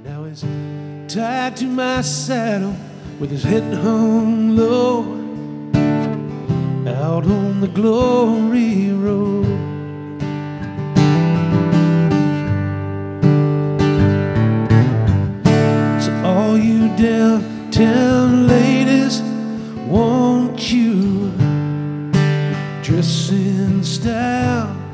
Now he's tied to my saddle with his head hung low, out on the glory road. So all you downtown ladies, won't you dress in style?